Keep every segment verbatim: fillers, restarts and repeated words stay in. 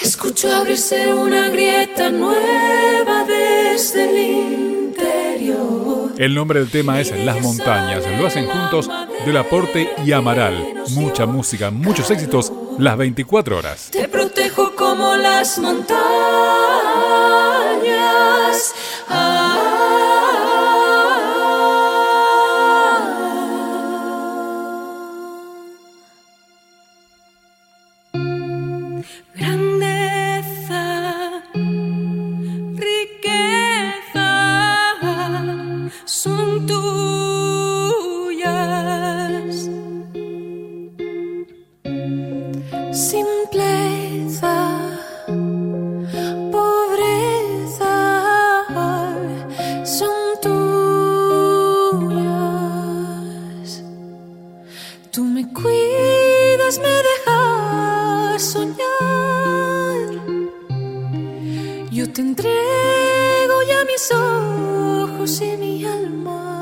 Escucho abrirse una grieta nueva desde el interior. El nombre del tema es Las Montañas. Lo hacen juntos Delaporte y Amaral. Mucha música, muchos éxitos, las veinticuatro horas. Te protejo como las montañas. Ah. Son tuyas. Simpleza, pobreza, son tuyas. Tú me cuidas, me dejas soñar. Yo te entrego ya mis ojos y mi alma.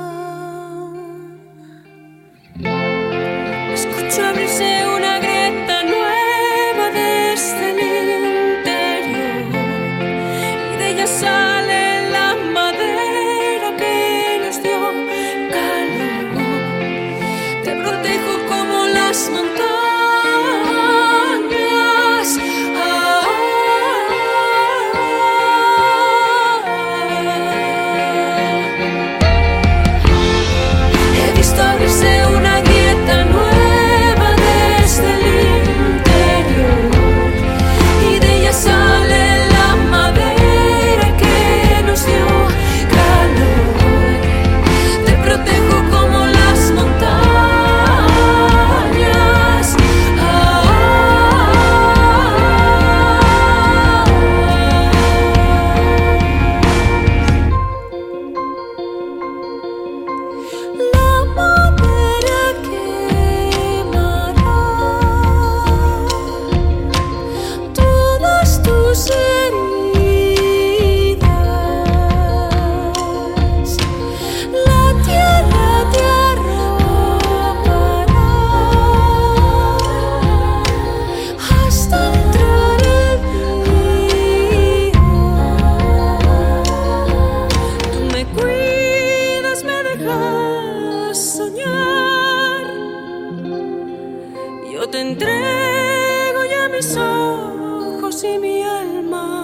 Escucho abrirse una grieta nueva desde el interior, y de ella sale la madera que nos dio calor. Te protejo como las montañas. Ah. He visto abrirse una grieta nueva desde el interior, y de ella sale la madera que nos dio calor. Te protejo como las montañas. Ah. La madera quemará todas tus heridas. La tierra te arropará hasta entrar el día. Tú me cuidas, me dejas soñar. Yo te entrego ya mis ojos y mi alma.